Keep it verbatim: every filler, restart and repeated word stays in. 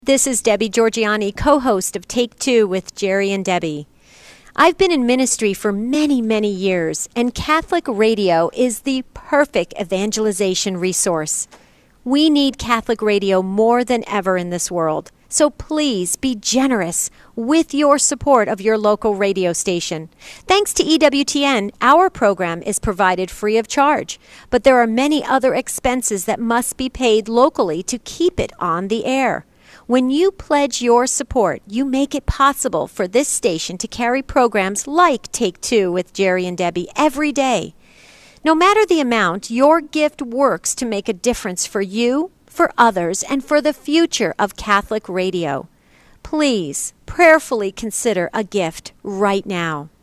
This is Debbie Georgianni, co-host of Take Two with Jerry and Debbie. I've been in ministry for many, many years, and Catholic radio is the perfect evangelization resource. We need Catholic radio more than ever in this world, so please be generous with your support of your local radio station. Thanks to E W T N, our program is provided free of charge, but there are many other expenses that must be paid locally to keep it on the air. When you pledge your support, you make it possible for this station to carry programs like Take Two with Jerry and Debbie every day. No matter the amount, your gift works to make a difference for you, for others, and for the future of Catholic radio. Please prayerfully consider a gift right now.